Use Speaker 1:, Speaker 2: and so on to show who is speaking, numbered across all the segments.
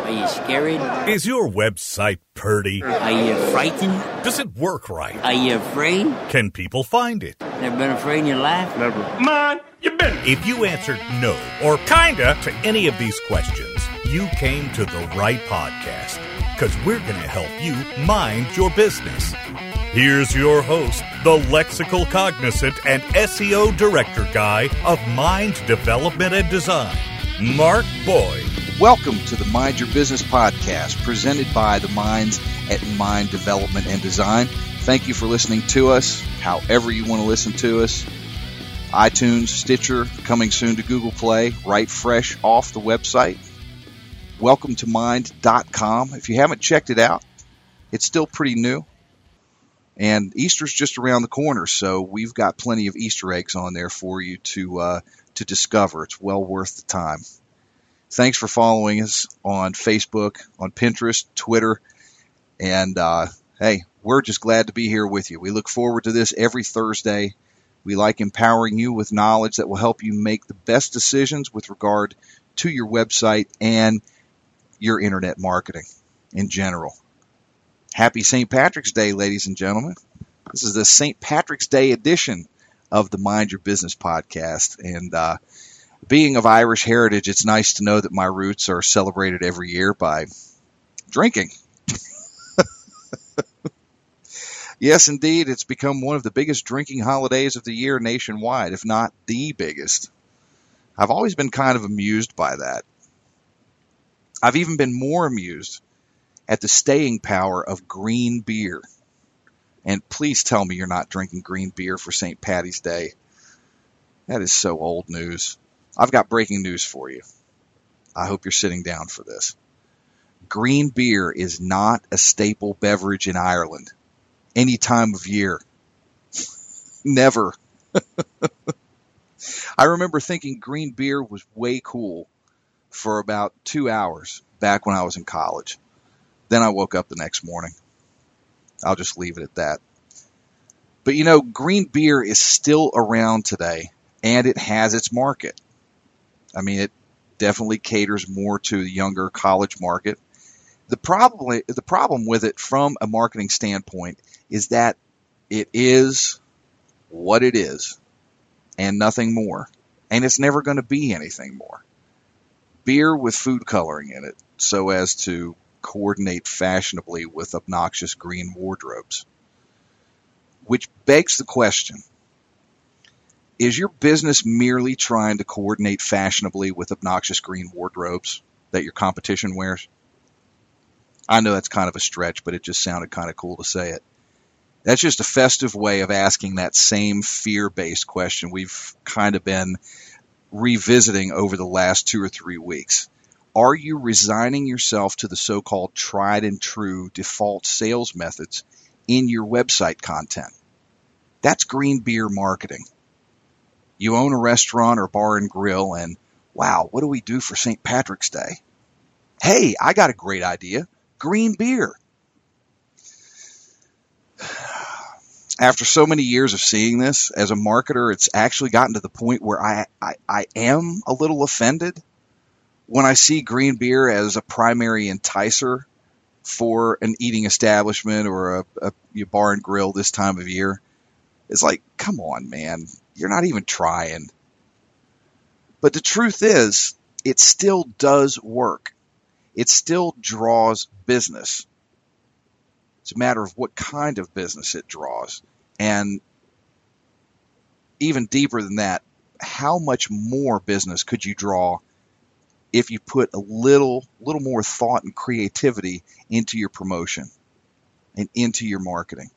Speaker 1: Are you scared?
Speaker 2: Is your website purty?
Speaker 1: Are you frightened?
Speaker 2: Does it work right?
Speaker 1: Are you afraid?
Speaker 2: Can people find it?
Speaker 1: Never been afraid in your life?
Speaker 3: Never. Mind your business.
Speaker 2: If you answered no or kinda to any of these questions, you came to the right podcast, because we're going to help you mind your business. Here's your host, the lexical cognizant and SEO director guy of Mind Development and Design, Mark Boyd.
Speaker 4: Welcome to the Mind Your Business podcast, presented by the minds at Mind Development and Design. Thank you for listening to us, however you want to listen to us. iTunes, Stitcher, coming soon to Google Play, right fresh off the website. Welcome to Mind.com. If you haven't checked it out, it's still pretty new. And Easter's just around the corner, so we've got plenty of Easter eggs on there for you to discover. It's well worth the time. Thanks for following us on Facebook, on Pinterest, Twitter, and hey, we're just glad to be here with you. We look forward to this every Thursday. We like empowering you with knowledge that will help you make the best decisions with regard to your website and your internet marketing in general. Happy St. Patrick's Day, ladies and gentlemen. This is the St. Patrick's Day edition of the Mind Your Business podcast, and being of Irish heritage, it's nice to know that my roots are celebrated every year by drinking. Yes, indeed, it's become one of the biggest drinking holidays of the year nationwide, if not the biggest. I've always been kind of amused by that. I've even been more amused at the staying power of green beer. And please tell me you're not drinking green beer for St. Patty's Day. That is so old news. I've got breaking news for you. I hope you're sitting down for this. Green beer is not a staple beverage in Ireland any time of year. Never. I remember thinking green beer was way cool for about 2 hours back when I was in college. Then I woke up the next morning. I'll just leave it at that. But you know, green beer is still around today, and it has its market. I mean, it definitely caters more to the younger college market. The problem with it from a marketing standpoint is that it is what it is and nothing more. And it's never going to be anything more. Beer with food coloring in it so as to coordinate fashionably with obnoxious green wardrobes. Which begs the question, is your business merely trying to coordinate fashionably with obnoxious green wardrobes that your competition wears? I know that's kind of a stretch, but it just sounded kind of cool to say it. That's just a festive way of asking that same fear-based question we've kind of been revisiting over the last 2 or 3 weeks. Are you resigning yourself to the so-called tried and true default sales methods in your website content? That's green beer marketing. You own a restaurant or bar and grill, and wow, what do we do for St. Patrick's Day? Hey, I got a great idea. Green beer. After so many years of seeing this, as a marketer, it's actually gotten to the point where I am a little offended when I see green beer as a primary enticer for an eating establishment or a bar and grill this time of year. It's like, come on, man. You're not even trying. But the truth is, it still does work. It still draws business. It's a matter of what kind of business it draws. And even deeper than that, how much more business could you draw if you put a little more thought and creativity into your promotion and into your marketing?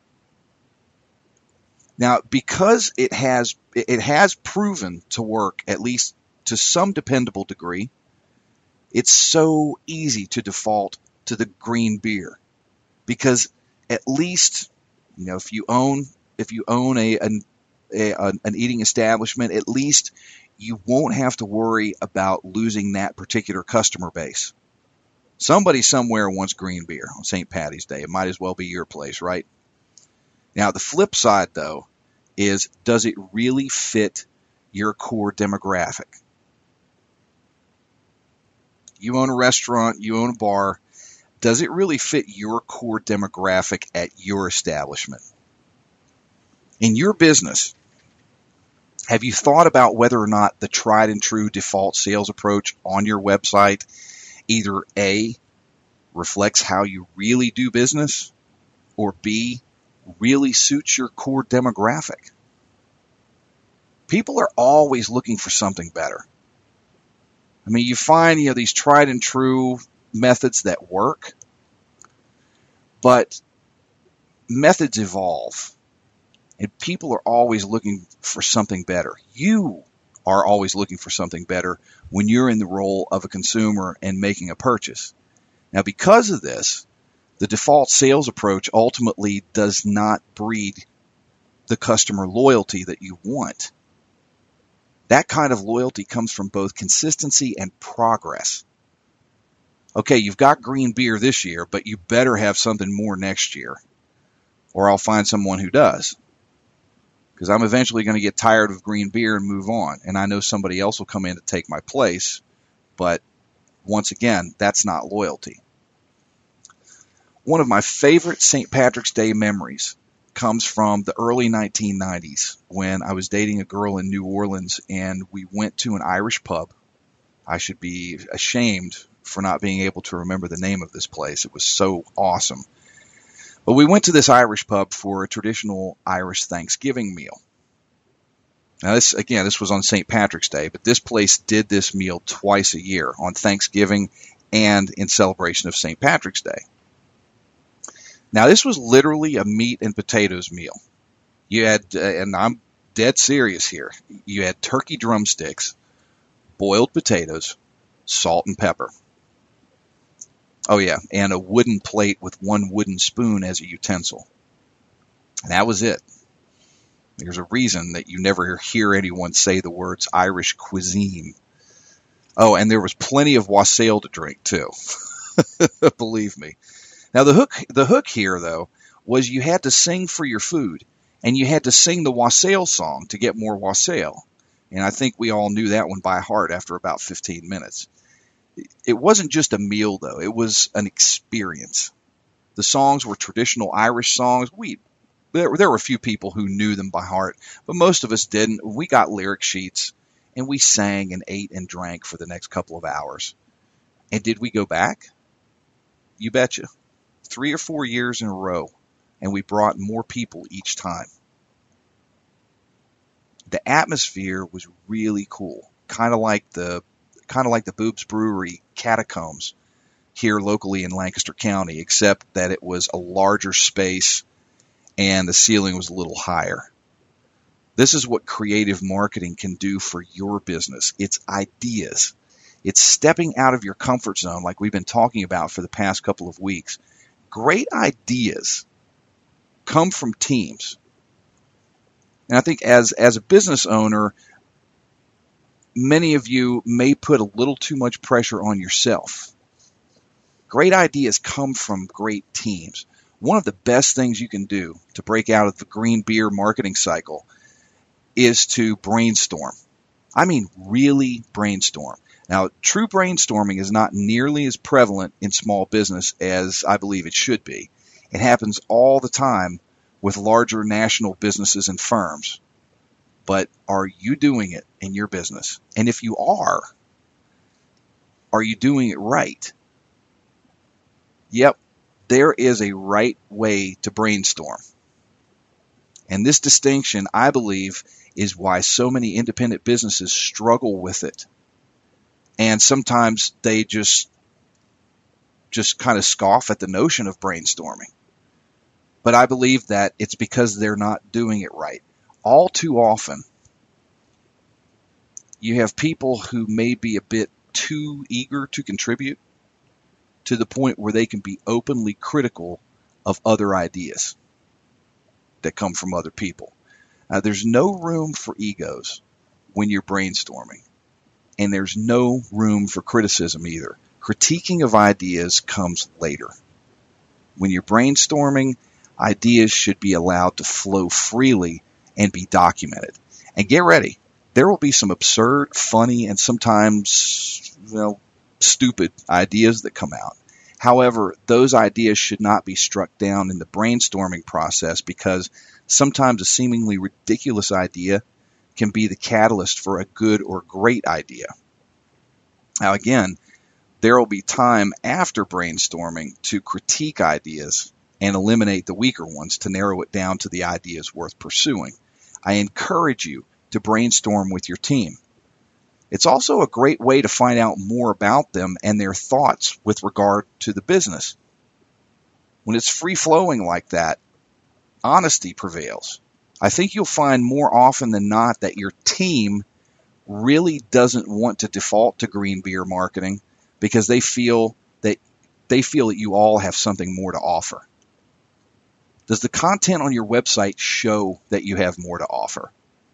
Speaker 4: Now, because it has proven to work, at least to some dependable degree, it's so easy to default to the green beer. Because at least, you know, if you own an eating establishment, at least you won't have to worry about losing that particular customer base. Somebody somewhere wants green beer on St. Patty's Day. It might as well be your place, right? Now, the flip side, though, is does it really fit your core demographic? You own a restaurant, you own a bar. Does it really fit your core demographic at your establishment? In your business, have you thought about whether or not the tried and true default sales approach on your website either A, reflects how you really do business, or B, really suits your core demographic? People are always looking for something better. I mean, you find, these tried and true methods that work, but methods evolve, and people are always looking for something better. You are always looking for something better when you're in the role of a consumer and making a purchase. Now, because of this, the default sales approach ultimately does not breed the customer loyalty that you want. That kind of loyalty comes from both consistency and progress. Okay, you've got green beer this year, but you better have something more next year, or I'll find someone who does. Because I'm eventually going to get tired of green beer and move on, and I know somebody else will come in to take my place, but once again, that's not loyalty. One of my favorite St. Patrick's Day memories comes from the early 1990s when I was dating a girl in New Orleans, and we went to an Irish pub. I should be ashamed for not being able to remember the name of this place. It was so awesome. But we went to this Irish pub for a traditional Irish Thanksgiving meal. Now, this was on St. Patrick's Day, but this place did this meal twice a year, on Thanksgiving and in celebration of St. Patrick's Day. Now, this was literally a meat and potatoes meal. You had, and I'm dead serious here, you had turkey drumsticks, boiled potatoes, salt and pepper. Oh yeah, and a wooden plate with one wooden spoon as a utensil. And that was it. There's a reason that you never hear anyone say the words Irish cuisine. Oh, and there was plenty of wassail to drink too. Believe me. Now the hook here though was you had to sing for your food, and you had to sing the wassail song to get more wassail. And I think we all knew that one by heart after about 15 minutes. It wasn't just a meal, though. It was an experience. The songs were traditional Irish songs. There were a few people who knew them by heart, but most of us didn't. We got lyric sheets, and we sang and ate and drank for the next couple of hours. And did we go back? You betcha. 3 or 4 years in a row, and we brought more people each time. The atmosphere was really cool, kind of like the Boob's Brewery Catacombs here locally in Lancaster County, except that it was a larger space and the ceiling was a little higher. This is what creative marketing can do for your business. It's ideas. It's stepping out of your comfort zone like we've been talking about for the past couple of weeks. Great ideas come from teams. And I think as a business owner, many of you may put a little too much pressure on yourself. Great ideas come from great teams. One of the best things you can do to break out of the green beer marketing cycle is to brainstorm. I mean, really brainstorm. Now, true brainstorming is not nearly as prevalent in small business as I believe it should be. It happens all the time with larger national businesses and firms. But are you doing it in your business? And if you are you doing it right? Yep, there is a right way to brainstorm. And this distinction, I believe, is why so many independent businesses struggle with it. And sometimes they just kind of scoff at the notion of brainstorming. But I believe that it's because they're not doing it right. All too often, you have people who may be a bit too eager to contribute to the point where they can be openly critical of other ideas that come from other people. There's no room for egos when you're brainstorming, and there's no room for criticism either. Critiquing of ideas comes later. When you're brainstorming, ideas should be allowed to flow freely and be documented. And get ready. There will be some absurd, funny, and sometimes, stupid ideas that come out. However, those ideas should not be struck down in the brainstorming process, because sometimes a seemingly ridiculous idea can be the catalyst for a good or great idea. Now again, there will be time after brainstorming to critique ideas and eliminate the weaker ones to narrow it down to the ideas worth pursuing. I encourage you to brainstorm with your team. It's also a great way to find out more about them and their thoughts with regard to the business. When it's free-flowing like that, honesty prevails. I think you'll find more often than not that your team really doesn't want to default to green beer marketing because they feel that you all have something more to offer. Does the content on your website show that you have more to offer?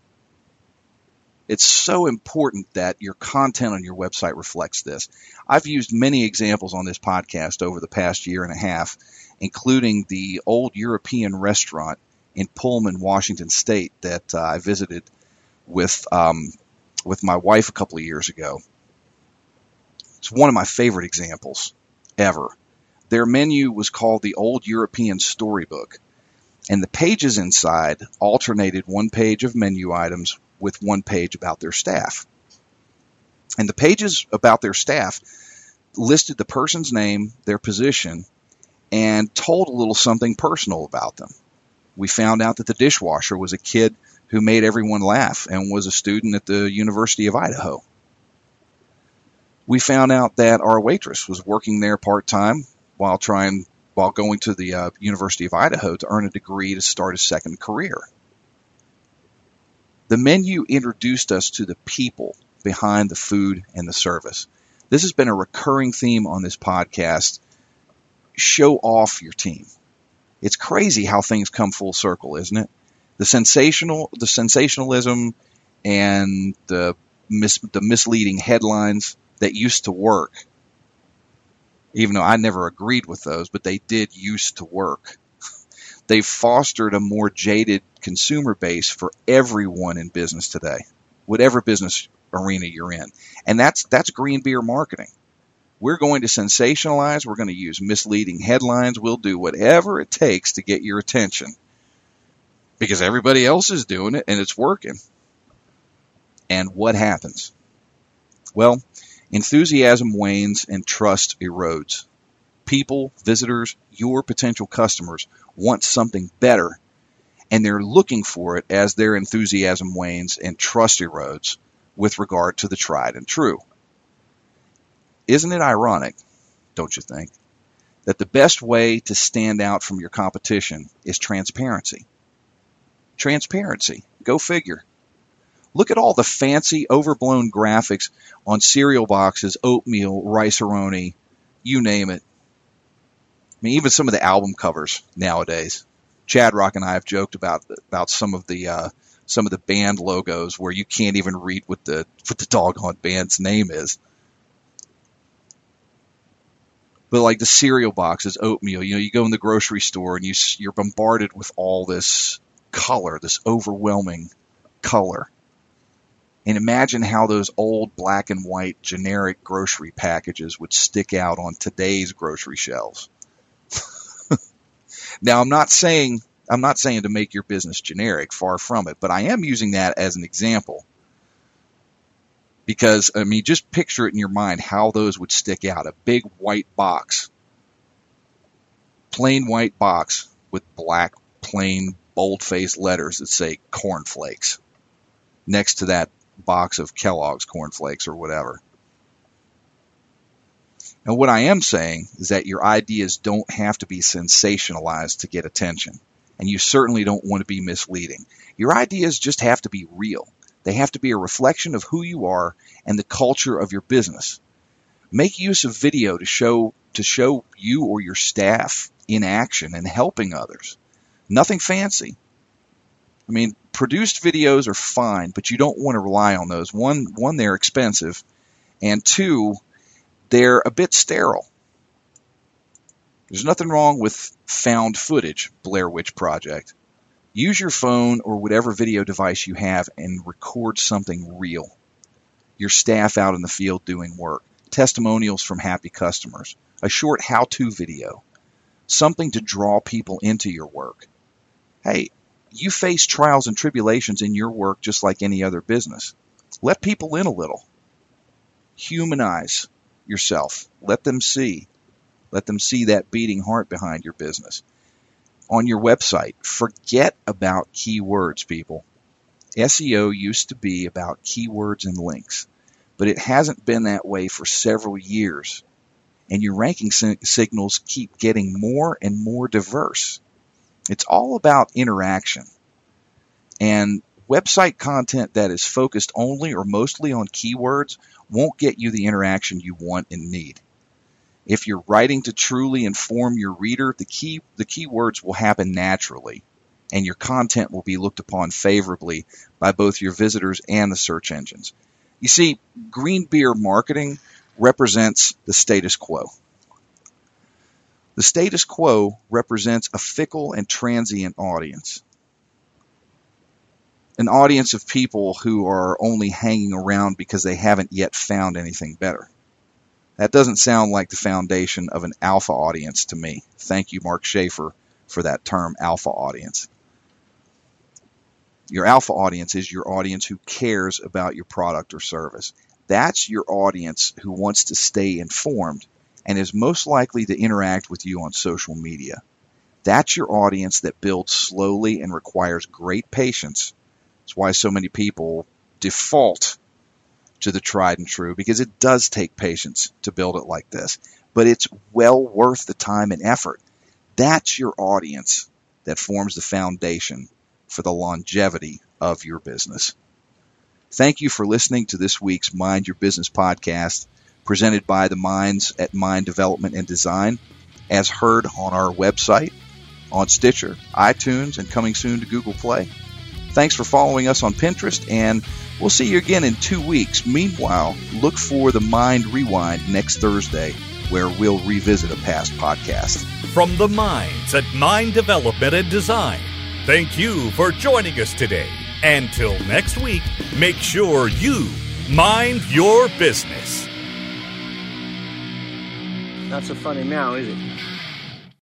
Speaker 4: It's so important that your content on your website reflects this. I've used many examples on this podcast over the past year and a half, including the old European restaurant in Pullman, Washington State that I visited with my wife a couple of years ago. It's one of my favorite examples ever. Their menu was called the Old European Storybook, and the pages inside alternated one page of menu items with one page about their staff. And the pages about their staff listed the person's name, their position, and told a little something personal about them. We found out that the dishwasher was a kid who made everyone laugh and was a student at the University of Idaho. We found out that our waitress was working there part-time while going to the University of Idaho to earn a degree to start a second career. The menu introduced us to the people behind the food and the service. This has been a recurring theme on this podcast. Show off your team. It's crazy how things come full circle, isn't it? The sensationalism and the misleading headlines that used to work, even though I never agreed with those, but they did used to work. They've fostered a more jaded consumer base for everyone in business today, whatever business arena you're in. And that's green beer marketing. We're going to sensationalize. We're going to use misleading headlines. We'll do whatever it takes to get your attention because everybody else is doing it and it's working. And what happens? Well, enthusiasm wanes and trust erodes. People, visitors, your potential customers want something better, and they're looking for it as their enthusiasm wanes and trust erodes with regard to the tried and true. Isn't it ironic, don't you think, that the best way to stand out from your competition is transparency? Transparency. Go figure. Look at all the fancy, overblown graphics on cereal boxes, oatmeal, Rice-A-Roni, you name it. I mean, even some of the album covers nowadays. Chad Rock and I have joked about some of the band logos where you can't even read what the doggone band's name is. But like the cereal boxes, oatmeal, you go in the grocery store and you're bombarded with all this color, this overwhelming color. And imagine how those old black and white generic grocery packages would stick out on today's grocery shelves. Now, I'm not saying to make your business generic, far from it, but I am using that as an example. Because, I mean, just picture it in your mind how those would stick out. A big white box, plain white box with black, plain, bold-faced letters that say cornflakes next to that box of Kellogg's cornflakes or whatever. And what I am saying is that your ideas don't have to be sensationalized to get attention. And you certainly don't want to be misleading. Your ideas just have to be real. They have to be a reflection of who you are and the culture of your business. Make use of video to show you or your staff in action and helping others. Nothing fancy. I mean, produced videos are fine, but you don't want to rely on those. One, they're expensive, and two, they're a bit sterile. There's nothing wrong with found footage, Blair Witch Project. Use your phone or whatever video device you have and record something real. Your staff out in the field doing work. testimonials from happy customers, a short how-to video, something to draw people into your work. Hey, you face trials and tribulations in your work just like any other business. Let people in a little. Humanize yourself. Let them see that beating heart behind your business. On your website, forget about keywords, people. SEO used to be about keywords and links, but it hasn't been that way for several years. And your ranking signals keep getting more and more diverse. It's all about interaction. And website content that is focused only or mostly on keywords won't get you the interaction you want and need. If you're writing to truly inform your reader, the keywords will happen naturally, and your content will be looked upon favorably by both your visitors and the search engines. You see, green beer marketing represents the status quo. The status quo represents a fickle and transient audience. An audience of people who are only hanging around because they haven't yet found anything better. That doesn't sound like the foundation of an alpha audience to me. Thank you, Mark Schaefer, for that term, alpha audience. Your alpha audience is your audience who cares about your product or service. That's your audience who wants to stay informed and is most likely to interact with you on social media. That's your audience that builds slowly and requires great patience. That's why so many people default to the tried and true, because it does take patience to build it like this. But it's well worth the time and effort. That's your audience that forms the foundation for the longevity of your business. Thank you for listening to this week's Mind Your Business podcast, presented by the minds at Mind Development and Design, as heard on our website, on Stitcher, iTunes, and coming soon to Google Play. Thanks for following us on Pinterest, and we'll see you again in 2 weeks. Meanwhile, look for the Mind Rewind next Thursday, where we'll revisit a past podcast.
Speaker 2: From the minds at Mind Development and Design, thank you for joining us today. Until next week, make sure you mind your business.
Speaker 5: Not so funny now, is it?